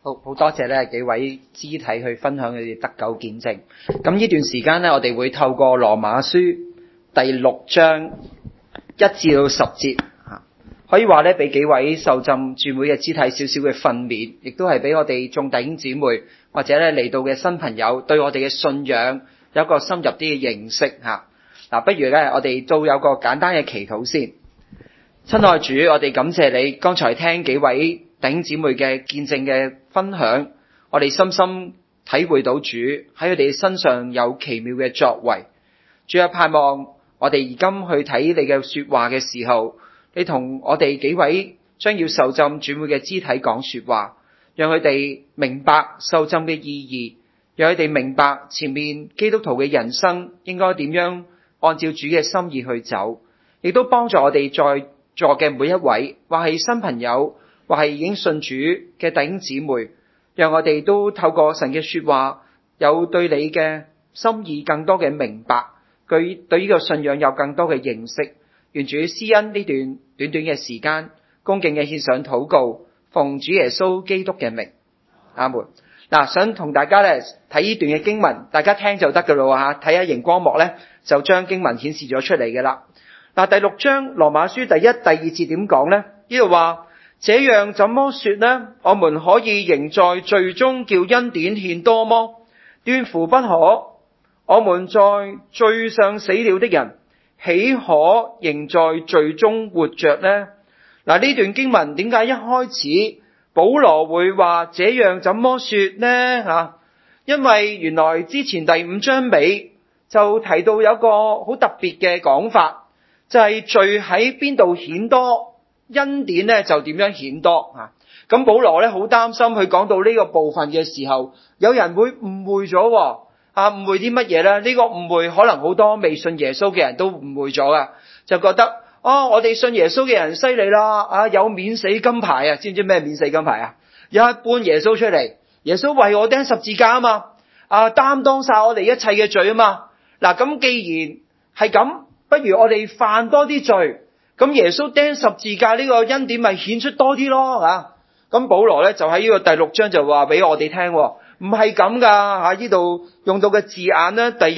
好多謝咧幾位肢體去分享佢哋得救見證。咁呢段時間咧，我哋會透過羅馬書第6章1至到10節，可以話咧俾幾位受浸住會嘅肢體少少嘅訓勉，亦都係俾我哋眾弟兄姊妹或者咧嚟到嘅新朋友對我哋嘅信仰有一個深入啲嘅認識吓。嗱，不如咧我哋都有個簡單嘅祈禱先。親愛主，我哋感謝你，剛才聽幾位弟兄姊妹嘅見證嘅分享，我哋深深體會到主喺佢哋身上有奇妙嘅作為。主啊，盼望我哋而今去睇你嘅說話嘅時候，你同我哋幾位將要受浸主會嘅肢體講說話，讓佢哋明白受浸嘅意義，讓佢哋明白前面基督徒嘅人生應該點樣按照主嘅心意去走，亦都幫助我哋在座嘅每一位，或係新朋友，或係已經信主嘅弟兄姊妹，讓我哋都透過神嘅說話，有對你嘅心意更多嘅明白，佢對呢個信仰有更多嘅認識。願主施恩呢段短短嘅時間，恭敬嘅獻上禱告，奉主耶穌基督嘅名，阿門。嗱，想同大家咧睇呢段嘅經文，大家聽就得噶啦吓，睇下熒光幕咧就將經文顯示咗出嚟嘅啦。嗱，第6章羅馬書第1、第2節點講呢？呢度話，這樣怎麼說呢？我們可以仍在罪中叫恩典獻多麼？斷乎不可。我們在罪上死了的人，豈可仍在罪中活着呢？嗱，呢段經文點解一開始保羅會話這樣怎麼說呢？因為原來之前第5章尾就提到有個好特別嘅講法。就係罪喺邊度顯多，恩典咧就點樣顯多啊！咁保羅咧好擔心，佢講到呢個部分嘅時候，有人會誤會咗誤會啲乜嘢咧？呢個誤會可能好多未信耶穌嘅人都誤會咗噶，就覺得我哋信耶穌嘅人犀利啦，有免死金牌啊！知唔知咩免死金牌啊？有一搬耶穌出嚟，耶穌為我釘十字架啊嘛，擔當晒我哋一切嘅罪啊嘛。嗱，咁既然係咁，不如我哋犯多啲罪，咁耶穌釘十字架呢個恩典咪顯出多啲咯吓。咁保羅咧就喺呢個第6章就話俾我哋聽，唔係咁噶吓。呢度用到嘅字眼咧，第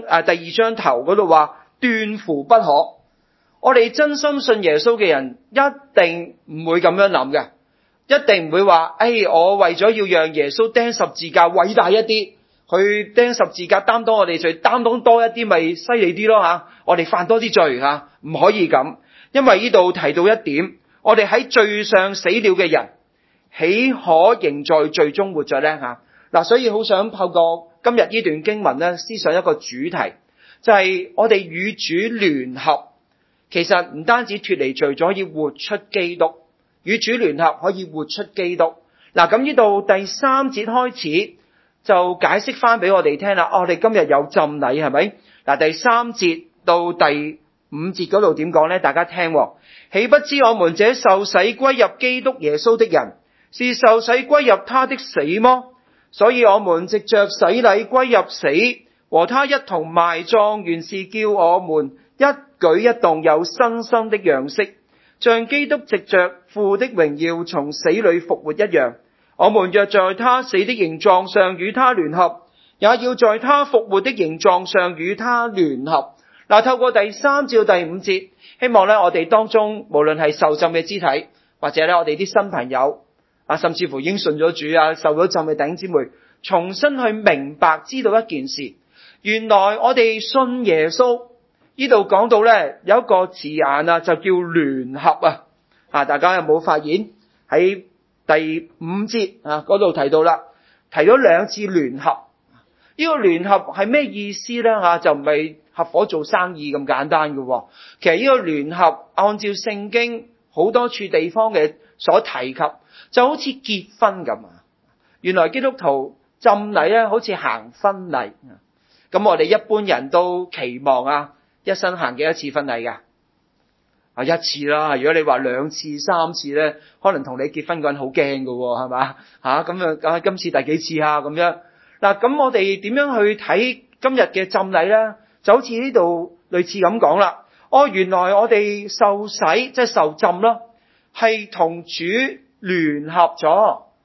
2章頭嗰度話斷乎不可。我哋真心信耶穌嘅人一定唔會咁樣諗嘅，一定唔會話我為咗要讓耶穌釘十字架偉大一啲，佢釘十字架擔當我哋罪，擔當多一啲咪犀利啲咯吓。我哋犯多啲罪吓，唔可以咁，因為呢度提到一點，我哋喺罪上死了嘅人，豈可仍在罪中活着呢吓？嗱，所以好想透過今日呢段經文咧，思想一個主題，就係我哋與主聯合，其實唔單止脫離罪，仲可以活出基督。與主聯合可以活出基督。嗱，咁呢度第3節開始就解釋翻俾我哋聽啦。我哋今日有浸禮係咪？嗱，第3節到第5節嗰度點講呢？大家聽，豈不知我們這受洗歸入基督耶穌的人，是受洗歸入他的死麼？所以我們藉着洗禮歸入死，和他一同埋葬，原是叫我們一舉一動有新生的樣式，像基督藉着父的榮耀從死裏復活一樣。我們若在他死的形狀上與他聯合，也要在他復活的形狀上與他聯合。嗱，透過第3至到第5節，希望咧我哋當中無論係受浸嘅肢體，或者咧我哋啲新朋友甚至乎已經信咗主受咗浸嘅弟兄姊妹，重新去明白知道一件事，原來我哋信耶穌，呢度講到咧有一個字眼就叫聯合大家有冇發現喺第5節嗰度提到啦，提咗2次聯合。呢個聯合係咩意思咧就唔係合夥做生意咁簡單嘅。其實呢個聯合按照聖經好多處地方嘅所提及，就好似結婚咁。原來基督徒浸禮咧好似行婚禮。咁我哋一般人都期望一生行幾多次婚禮㗎？一次啦。如果你話2次、3次咧，可能同你結婚嗰人好驚㗎喎，係嘛？咁今次第幾次咁樣？嗱，咁我哋點樣去睇今日嘅浸禮咧？就好似呢度類似咁講啦。原來我哋受洗即係受浸咯，係同主聯合咗。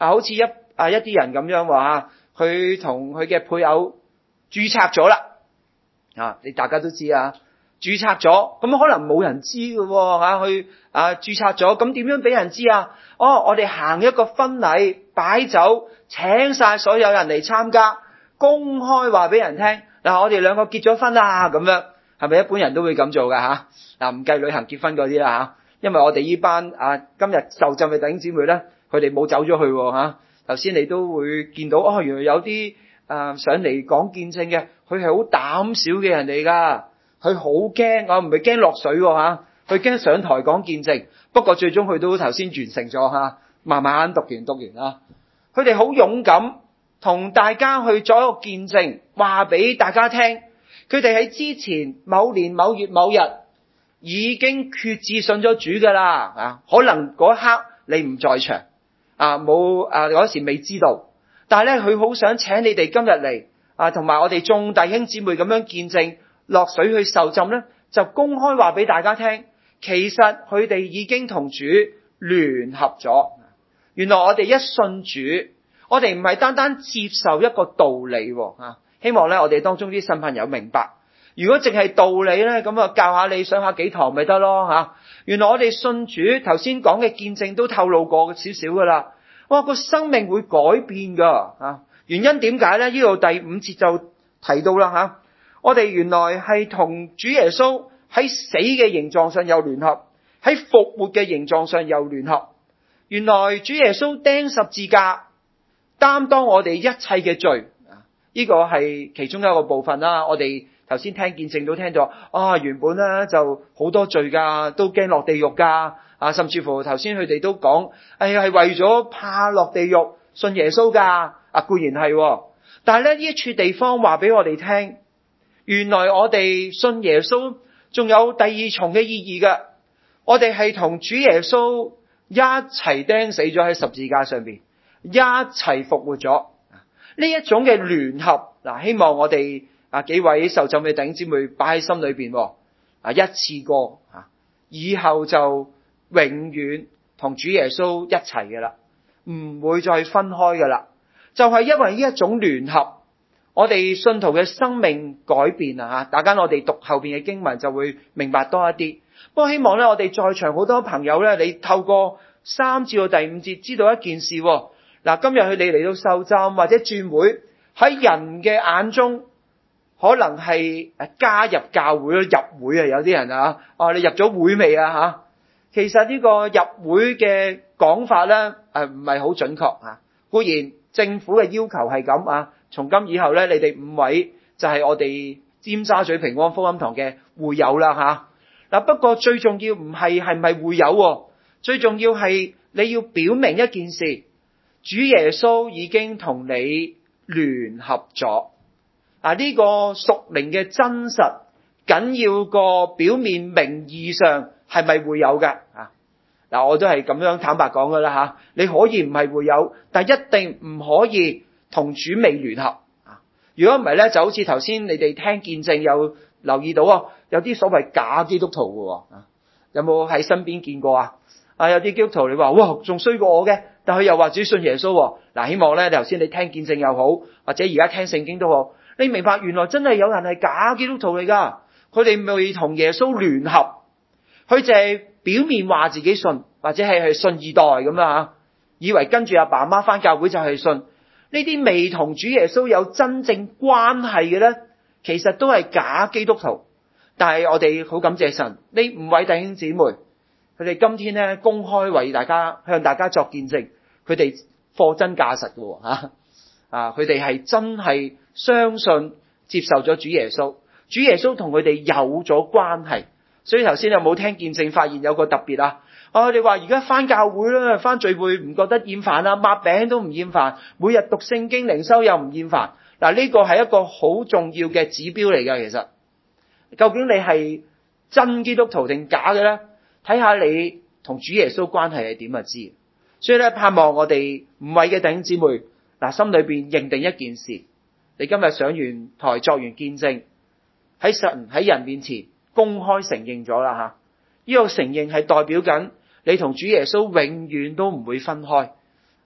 好似一啲人咁樣話，佢同佢嘅配偶註冊咗啦，你大家都知啊，註冊咗，咁可能冇人知嘅喎，去註冊咗，咁點樣俾人知啊？我哋行一個婚禮，擺酒，請晒所有人嚟參加，公開話俾人聽，我哋兩個結咗婚啦，咁樣係咪一般人都會咁做㗎吓？唔計旅行結婚嗰啲啦吓，因為我哋呢班今日受浸嘅弟兄姊妹咧，佢哋冇走咗去吓。頭先你都會見到原來有啲上嚟講見證嘅，佢係好膽小嘅人嚟噶，佢好驚，唔係驚落水吓，佢驚上台講見證。不過最終佢都頭先完成咗吓，慢慢讀完啦。佢哋好勇敢，同大家去做一個見證，話俾大家聽，佢哋喺之前某年某月某日已經決志信咗主噶啦，可能嗰一刻你唔在場，冇嗰時未知道，但係咧佢好想請你哋今日嚟，同埋我哋眾弟兄姊妹咁樣見證落水去受浸咧，就公開話俾大家聽，其實佢哋已經同主聯合咗。原來我哋一信主，我哋唔係單單接受一個道理，希望咧我哋當中啲新朋友明白。如果淨係道理咧，咁教下你上下幾堂咪得咯吓。原來我哋信主，頭先講嘅見證都透露過少少噶啦。個生命會改變噶。原因點解咧？呢度第5節就提到啦吓。我哋原來係同主耶穌喺死嘅形狀上有聯合，喺復活嘅形狀上有聯合。原來主耶穌釘十字架，擔當我哋一切嘅罪。呢個係其中一個部分啦。我哋頭先聽見證都聽咗，原本咧就好多罪噶，都驚落地獄噶，甚至乎頭先佢哋都講，係為咗怕落地獄信耶穌噶，固然係，但係咧呢一處地方話俾我哋聽，原來我哋信耶穌仲有第二重嘅意義噶，我哋係同主耶穌一齊釘死咗喺十字架上邊，一齊復活咗。呢一種嘅聯合，希望我哋幾位受浸嘅弟兄姊妹擺喺心裏邊，一次過，以後就永遠同主耶穌一齊嘅啦，唔會再分開嘅啦。就係因為呢一種聯合，我哋信徒嘅生命改變啊！大家我哋讀後邊嘅經文就會明白多一啲。不過希望咧，我哋在場好多朋友咧，你透過3至到第5節知道一件事。今日佢哋嚟到受浸或者轉會，喺人嘅眼中可能係加入教會咯，入會有啲人你入咗會未啊？其實呢個入會嘅講法咧，唔係好準確。固然政府嘅要求係咁從今以後咧，你哋5位就係我哋尖沙咀平安福音堂嘅會友啦不過最重要唔係係咪會友，最重要係你要表明一件事。主耶穌已經同你聯合咗，呢個屬靈嘅真實緊要過表面名義上係咪會有嘅我都係咁樣坦白講噶啦你可以唔係會有，但一定唔可以同主未聯合如果唔係咧，就好似頭先你哋聽見證有留意到有啲所謂假基督徒嘅有冇喺身邊見過有啲基督徒你話哇仲衰過我嘅，但佢又話只信耶穌希望咧頭先你聽見證又好，或者而家聽聖經都好，你明白原來真係有人係假基督徒嚟噶，佢哋未同耶穌聯合，佢就係表面話自己信，或者係信二代咁啦以為跟住阿爸阿媽返教會就係信，呢啲未同主耶穌有真正關係嘅咧，其實都係假基督徒。但係我哋好感謝神，呢5位弟兄姊妹，佢哋今天咧公開為大家向大家作見證，佢哋貨真價實嘅佢哋係真係相信接受咗主耶穌，主耶穌同佢哋有咗關係。所以頭先有冇聽見證發現有個特別我哋話而家返教會啦，返聚會唔覺得厭煩抹餅都唔厭煩，每日讀聖經靈修又唔厭煩。呢個係一個好重要嘅指標嚟㗎。其實究竟你係真基督徒定假嘅咧？睇下你同主耶穌關係係點就知。所以咧，盼望我哋5位嘅弟兄姊妹心裏邊認定一件事，你今日上完台作完見證，喺神喺人面前公開承認咗啦呢個承認係代表緊你同主耶穌永遠都唔會分開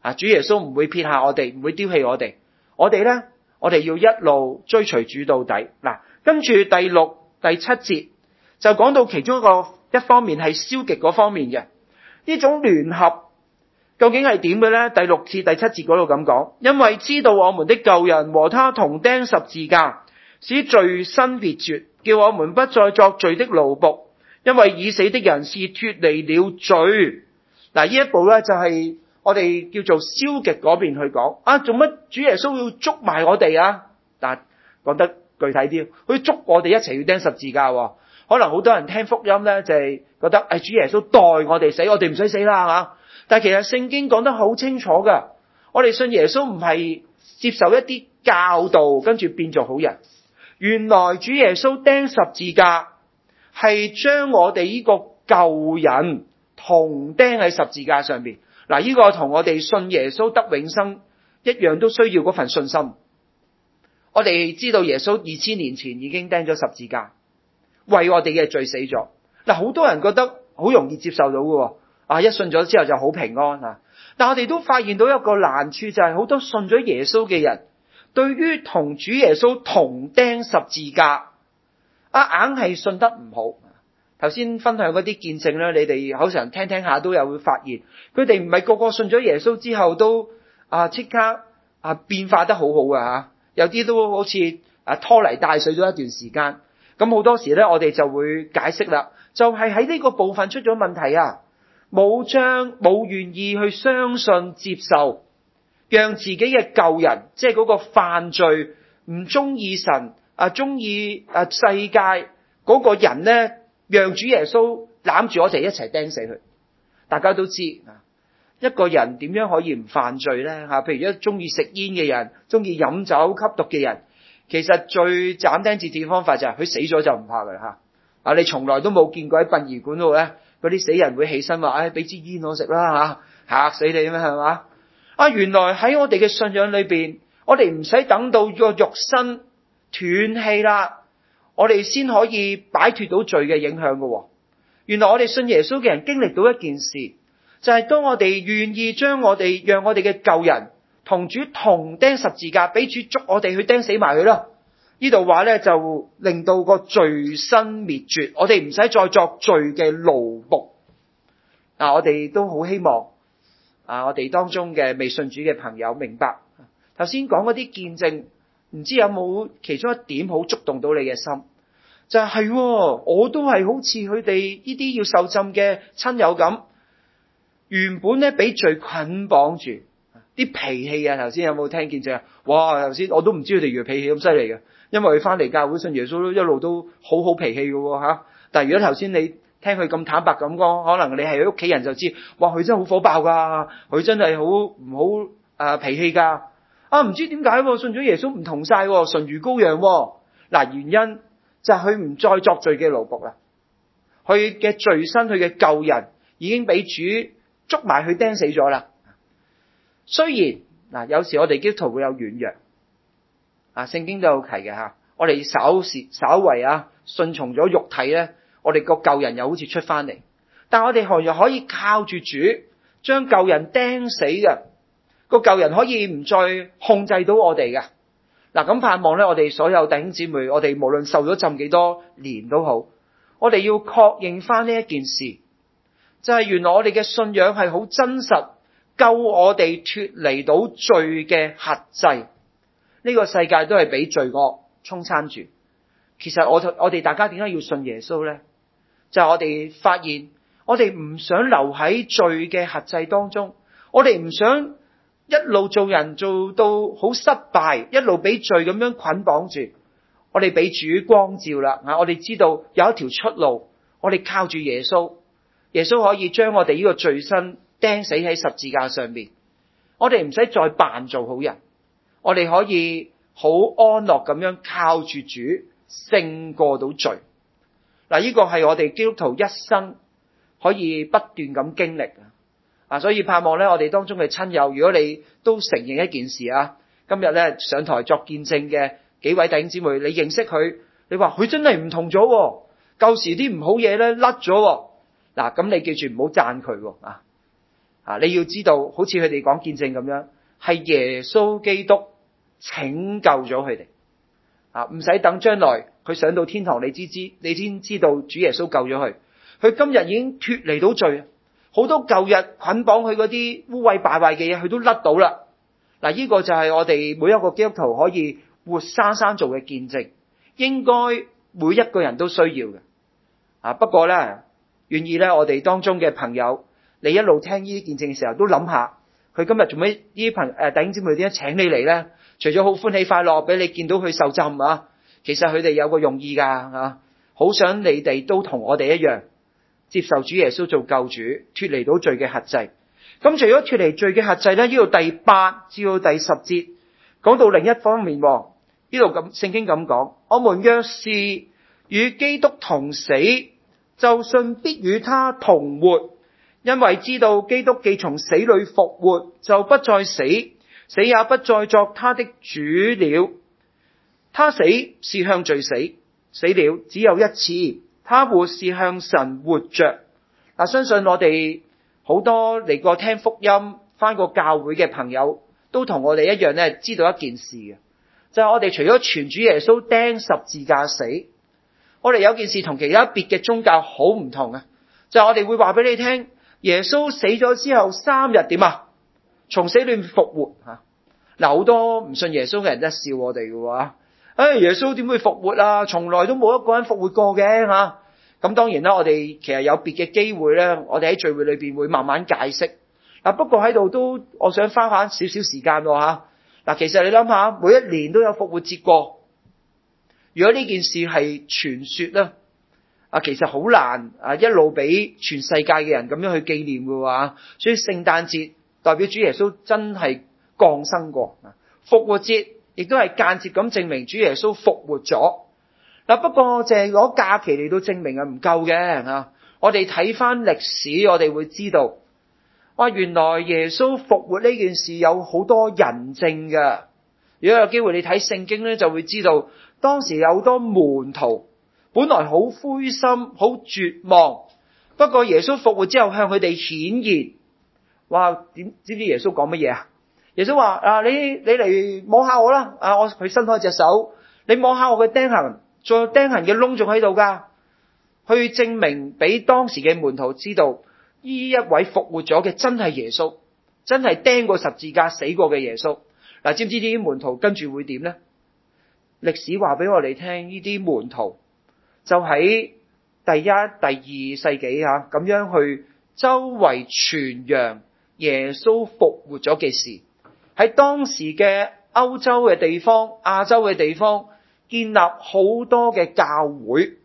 主耶穌唔會撇下我哋，唔會丟棄我哋。我哋咧，我哋要一路追隨主到底。嗱，跟住第6、第7節就講到其中一方面係消極嗰方面嘅呢種聯合，究竟係點嘅咧？第6至第7節嗰度咁講，因為知道我們的舊人和他同釘十字架，使罪身滅絕，叫我們不再作罪的奴僕。因為已死的人是脫離了罪。嗱，呢一步咧就係我哋叫做消極嗰邊去講。做乜主耶穌要捉埋我哋啊？但講得具體啲，佢捉我哋一齊要釘十字架。可能好多人聽福音咧就係覺得主耶穌代我哋死，我哋唔使死啦吓。但係其實聖經講得好清楚噶，我哋信耶穌唔係接受一啲教導跟住變做好人。原來主耶穌釘十字架係將我哋呢個舊人同釘喺十字架上邊。嗱，呢個同我哋信耶穌得永生一樣，都需要嗰份信心。我哋知道耶穌2000年前已經釘咗十字架，為我哋嘅罪死咗。嗱，好多人覺得好容易接受到嘅，一信咗之後就好平安啊。但我哋都發現到一個難處，就係好多信咗耶穌嘅人，對於同主耶穌同釘十字架，硬係信得唔好。頭先分享嗰啲見證咧，你哋好常聽下都有會發現，佢哋唔係個個信咗耶穌之後都即刻變化得好好嘅吓，有啲都好似拖泥帶水咗一段時間。咁好多時咧，我哋就會解釋啦，就係喺呢個部分出咗問題啊，冇願意去相信接受，讓自己嘅舊人，即係嗰個犯罪唔中意神中意世界嗰個人咧，讓主耶穌攬住我哋一齊釘死佢。大家都知一個人點樣可以唔犯罪咧？譬如一中意食煙嘅人，中意飲酒吸毒嘅人，其實最斬釘截鐵嘅方法就係佢死咗就唔怕㗎啦吓。你從來都冇見過喺殯儀館度咧，嗰啲死人會起身話：俾支煙我食啦吓，嚇死你咩係嘛？原來喺我哋嘅信仰裏邊，我哋唔使等到個肉身斷氣啦，我哋先可以擺脫到罪嘅影響㗎。原來我哋信耶穌嘅人經歷到一件事，就係當我哋願意讓我哋嘅舊人同主同釘十字架，俾主捉我哋去釘死埋佢啦。呢度話咧就令到個罪身滅絕，我哋唔使再作罪嘅奴僕。我哋都好希望我哋當中嘅未信主嘅朋友明白，頭先講嗰啲見證，唔知有冇其中一點好觸動到你嘅心？就係我都係好似佢哋呢啲要受浸嘅親友咁，原本咧俾罪捆綁住啲脾氣啊！頭先有冇聽見啫？哇！頭先我都唔知佢哋原來脾氣咁犀利嘅，因為佢翻嚟教會信耶穌一路都好脾氣嘅吓。但係如果頭先你聽佢咁坦白咁講，可能你係佢屋企人就知，哇！佢真係好火爆噶，佢真係好唔好脾氣噶。唔知點解信咗耶穌唔同晒，純如羔羊。原因就係佢唔再作罪嘅奴僕啦，佢嘅罪身，佢嘅舊人已經俾主捉埋去釘死咗啦。雖然有時我哋基督徒會有軟弱，聖經都有提嘅吓，我哋稍為順從咗肉體咧，我哋個舊人又好似出翻嚟，但我哋又可以靠住主，將舊人釘死嘅，個舊人可以唔再控制到我哋嘅。咁盼望咧，我哋所有弟兄姊妹，我哋無論受咗浸幾多年都好，我哋要確認翻呢一件事，就係原來我哋嘅信仰係好真實，救我哋脫離到罪嘅轄制。呢個世界都係俾罪惡沖撐住。其實我哋大家點解要信耶穌咧？就係我哋發現，我哋唔想留喺罪嘅轄制當中，我哋唔想一路做人做到好失敗，一路俾罪咁樣捆綁住。我哋俾主光照啦，我哋知道有一條出路，我哋靠住耶穌，耶穌可以將我哋呢個罪身釘死喺十字架上面。我哋唔使再扮做好人，我哋可以好安樂咁樣靠住主勝過到罪。呢個係我哋基督徒一生可以不斷咁經歷。所以盼望咧，我哋當中嘅親友，如果你都承認一件事今日咧上台作見證嘅幾位弟兄姊妹，你認識佢，你話佢真係唔同咗，舊時啲唔好嘢咧甩咗。咁你記住唔好讚佢。 你要知道，好似佢哋講見證咁樣，係耶穌基督拯救咗佢哋，唔使等將來佢上到天堂，你先知道主耶穌救咗佢。佢今日已經脫離到罪，好多舊日捆綁佢嗰啲污穢敗壞嘅嘢，佢都甩到啦。呢個就係我哋每一個基督徒可以活生生做嘅見證，應該每一個人都需要嘅。不過咧，願意咧，我哋當中嘅朋友，你一路聽呢啲見證嘅時候，都諗下佢今日做咩？呢啲弟兄姊妹點解請你嚟咧？除咗好歡喜快樂俾你見到佢受浸其實佢哋有個用意噶好想你哋都同我哋一樣，接受主耶穌做救主，脫離到罪嘅轄制。咁除咗脫離罪嘅轄制咧，呢度第8至到第10節講到另一方面。呢度聖經咁講：我們若是與基督同死，就信必與他同活，因為知道基督既從死裏復活，就不再死，死也不再作他的主了。他死是向罪死，死了只有一次；他活是向神活着。相信我哋好多嚟過聽福音、返過教會嘅朋友，都同我哋一樣咧，知道一件事嘅，就係我哋除咗傳主耶穌釘十字架死，我哋有件事同其他別嘅宗教好唔同嘅，就係我哋會話俾你聽，耶穌死咗之後3日點從死裏復活好多唔信耶穌嘅人都笑我哋嘅耶穌點會復活從來都冇一個人復活過嘅咁當然啦，我哋其實有別嘅機會咧，我哋喺聚會裏邊會慢慢解釋。不過喺度都，我想花少少時間其實你諗下，每一年都有復活節過。如果呢件事係傳說咧，其實好難一路俾全世界嘅人咁樣去紀念嘅所以聖誕節代表主耶穌真係降生過，復活節亦都係間接咁證明主耶穌復活咗。不過淨係攞假期嚟到證明唔夠嘅我哋睇翻歷史，我哋會知道原來耶穌復活呢件事有好多人證嘅。如果有機會你睇聖經咧，就會知道當時有好多門徒本來好灰心、好絕望，不過耶穌復活之後向佢哋顯現。知唔知耶穌講乜嘢耶穌話你嚟摸下我啦，佢伸開隻手，你摸下我嘅釘痕，仲有釘痕嘅窿仲喺度噶，去證明俾當時嘅門徒知道呢一位復活咗嘅真係耶穌，真係釘過十字架死過嘅耶穌。知唔知呢啲門徒跟住會點呢？歷史話俾我哋聽，呢啲門徒就喺第1、第2世紀咁樣去周圍傳揚耶穌復活咗嘅事，喺當時嘅歐洲嘅地方、亞洲嘅地方建立好多嘅教會。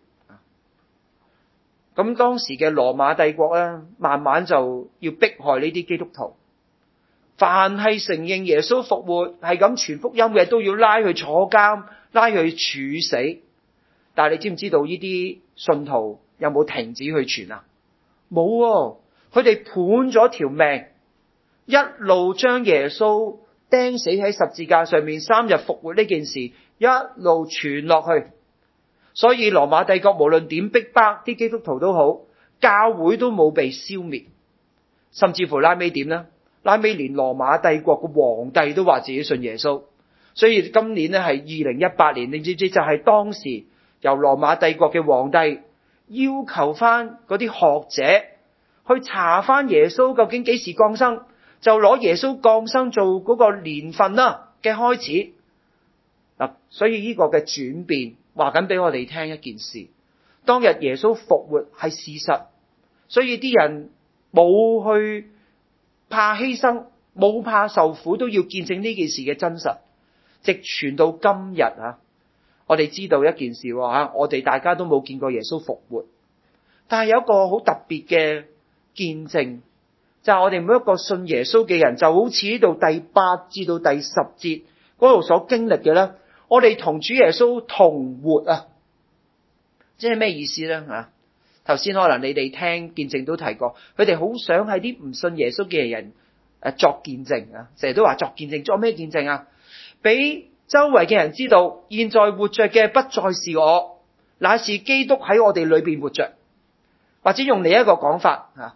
咁當時嘅羅馬帝國咧，慢慢就要迫害呢啲基督徒。凡係承認耶穌復活係咁傳福音嘅，都要拉去坐監，拉去處死。但係你知唔知道呢啲信徒有冇停止去傳冇佢哋判咗條命，一路將耶穌釘死喺十字架上面3日復活呢件事一路傳落去。所以羅馬帝國無論點逼迫啲基督徒都好，教會都冇被消滅，甚至乎拉尾點呢？拉尾連羅馬帝國嘅皇帝都話自己信耶穌。所以今年呢係2018年，你知唔知就係當時由羅馬帝國嘅皇帝要求翻嗰啲學者去查翻耶穌究竟幾時降生，就攞耶穌降生做嗰個年份嘅開始。所以呢個嘅轉變話緊俾我哋聽一件事，當日耶穌復活係事實，所以啲人冇去怕犧牲，冇怕受苦，都要見證呢件事嘅真實，直傳到今日我哋知道一件事我哋大家都冇見過耶穌復活，但係有一個好特別嘅見證，就係我哋每一個信耶穌嘅人，就好似呢度第8至到第10節嗰度所經歷嘅咧，我哋同主耶穌同活即係咩意思咧頭先可能你哋聽見證都提過，佢哋好想係啲唔信耶穌嘅人作見證成日都話作見證，作咩見證俾周圍嘅人知道，現在活着嘅不再是我，乃是基督喺我哋裏邊活着。或者用另一個講法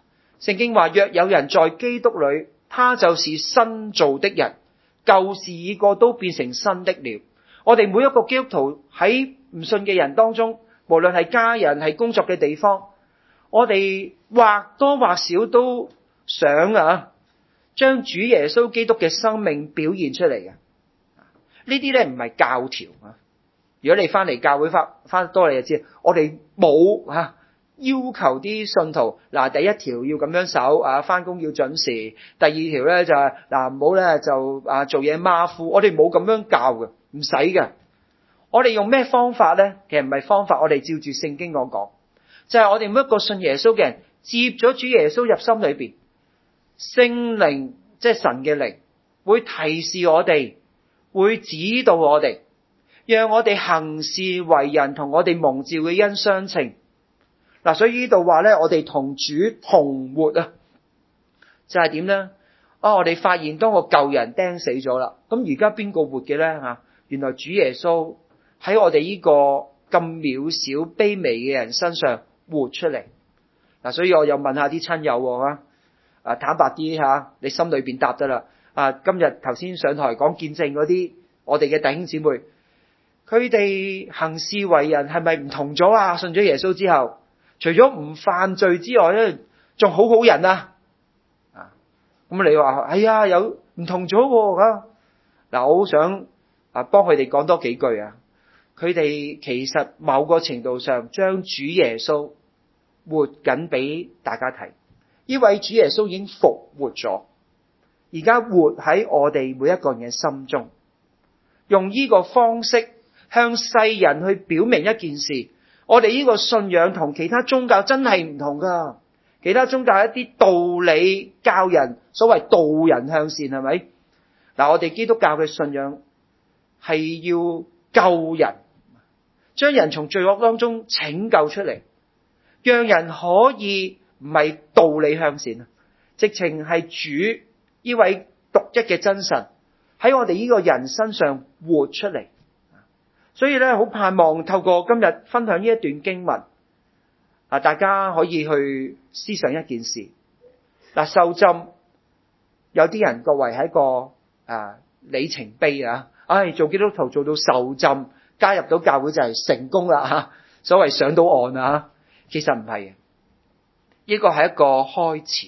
聖經話，若有人在基督裏，他就是新造的人，舊事已過，都變成新的了。我哋每一個基督徒喺唔信嘅人當中，無論係家人係工作嘅地方，我哋或多或少都想將主耶穌基督嘅生命表現出嚟嘅。呢啲咧唔係教條啊。如果你翻嚟教會翻得多，你就知我哋冇要求啲信徒第一條要咁樣守翻工要準時，第二條咧就係唔好咧就做嘢馬虎。我哋冇咁樣教嘅，唔使嘅。我哋用咩方法咧？其實唔係方法，我哋照住聖經講，就係我哋每一個信耶穌嘅人接咗主耶穌入心裏邊，聖靈即係神嘅靈會提示我哋，會指導我哋，讓我哋行事為人同我哋蒙召嘅恩相稱。所以呢度話咧，我哋同主同活就係點咧？我哋發現當個舊人釘死咗啦，咁而家邊個活嘅咧？原來主耶穌喺我哋呢個咁渺小卑微嘅人身上活出嚟。所以我又問下啲親友坦白啲你心裏邊答得啦。今日頭先上台講見證嗰啲，我哋嘅弟兄姊妹，佢哋行事為人係咪唔同咗啊？信咗耶穌之後，除咗唔犯罪之外咧，仲好好人咁你話係啊，有唔同咗喎。我好想幫佢哋講多幾句佢哋其實某個程度上將主耶穌活緊俾大家睇。呢位主耶穌已經復活咗，而家活喺我哋每一個人嘅心中，用呢個方式向世人去表明一件事。我哋呢個信仰同其他宗教真係唔同噶。其他宗教一啲道理教人，所謂導人向善，係咪？我哋基督教嘅信仰係要救人，將人從罪惡當中拯救出嚟，讓人可以唔係道理向善，直情係主呢位獨一嘅真神喺我哋呢個人身上活出嚟。所以咧，好盼望透過今日分享呢一段經文，大家可以去思想一件事。受浸有啲人認為係一個里程碑做基督徒做到受浸，加入到教會就係成功啦所謂上到岸其實唔係嘅，呢個係一個開始。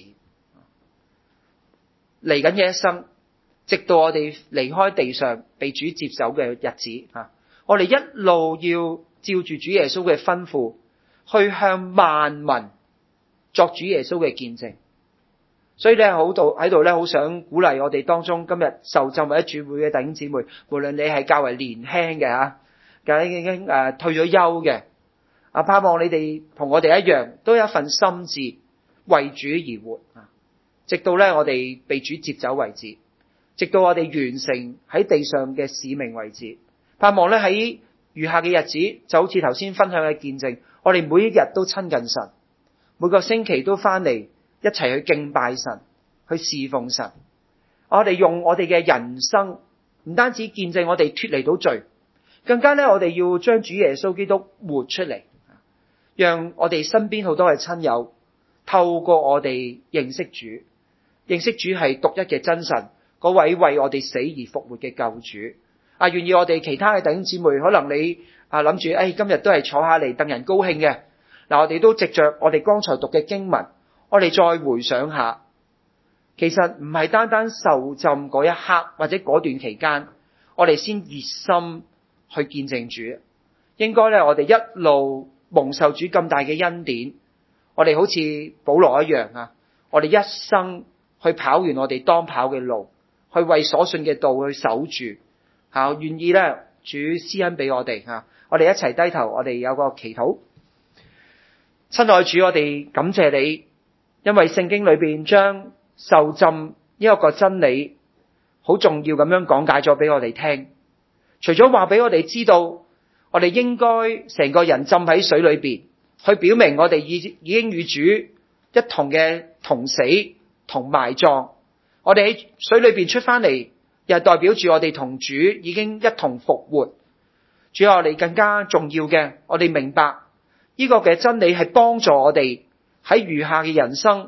嚟緊嘅一生，直到我哋離開地上被主接走嘅日子我哋一路要照住主耶穌嘅吩咐，去向萬民作主耶穌嘅見證。所以咧，喺度咧，好想鼓勵我哋當中今日受浸或者主會嘅弟兄姊妹，無論你係較為年輕嘅已經退咗休嘅盼望你哋同我哋一樣，都有一份心志為主而活直到咧我哋被主接走為止，直到我哋完成喺地上嘅使命為止。盼望咧喺餘下嘅日子，就好似頭先分享嘅見證，我哋每一日都親近神，每個星期都翻嚟一齊去敬拜神，去侍奉神。我哋用我哋嘅人生，唔單止見證我哋脫離到罪，更加咧我哋要將主耶穌基督活出嚟，讓我哋身邊好多嘅親友透過我哋認識主係獨一嘅真神，嗰位為我哋死而復活嘅救主。願意我哋其他嘅弟兄姊妹，可能你諗住今日都係坐下嚟戥人高興嘅。我哋都藉着我哋剛才讀嘅經文，我哋再回想下，其實唔係單單受浸嗰一刻或者嗰段期間，我哋先熱心去見證主。應該咧，我哋一路蒙受主咁大嘅恩典，我哋好似保羅一樣我哋一生去跑完我哋當跑嘅路，去為所信嘅道去守住。願意咧，主施恩俾我哋我哋一齊低頭，我哋有個祈禱。親愛主，我哋感謝你，因為聖經裏邊將受浸呢一個真理好重要咁樣講解咗俾我哋聽。除咗話俾我哋知道，我哋應該成個人浸喺水裏邊，去表明我哋已經與主一同嘅同死同埋葬。我哋喺水裏邊出翻嚟，又代表住我哋同主已經一同復活。主啊，我哋更加重要嘅，我哋明白呢個嘅真理係幫助我哋喺餘下嘅人生，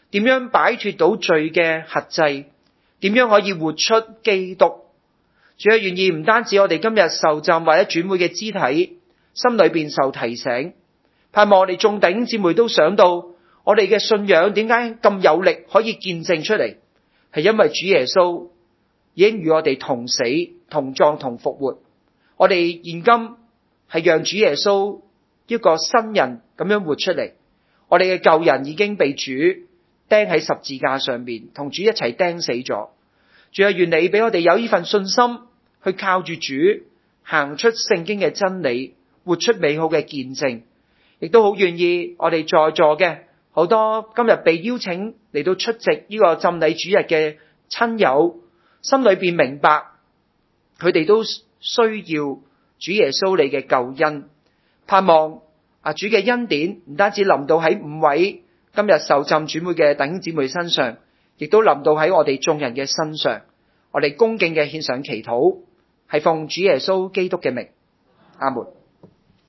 點樣擺脫到罪嘅轄制，點樣可以活出基督。主啊，願意唔單止我哋今日受浸或者轉會嘅肢體，心裏邊受提醒，盼望我哋眾弟兄姊妹都想到，我哋嘅信仰點解咁有力可以見證出嚟，係因為主耶穌已經與我哋同死、同葬、同復活。我哋現今係讓主耶穌一個新人咁樣活出嚟。我哋嘅舊人已經被主釘喺十字架上面，同主一齊釘死咗。主啊，願你俾我哋有呢份信心，去靠住主行出聖經嘅真理，活出美好嘅見證。亦都好願意我哋在座嘅好多今日被邀請嚟到出席呢個浸禮主日嘅親友，心裏邊明白佢哋都需要主耶穌你嘅救恩，盼望主嘅恩典唔單止臨到喺5位今日受浸轉會嘅弟兄姊妹身上，亦都臨到喺我哋眾人嘅身上。我哋恭敬嘅獻上祈禱，係奉主耶穌基督嘅名，阿門。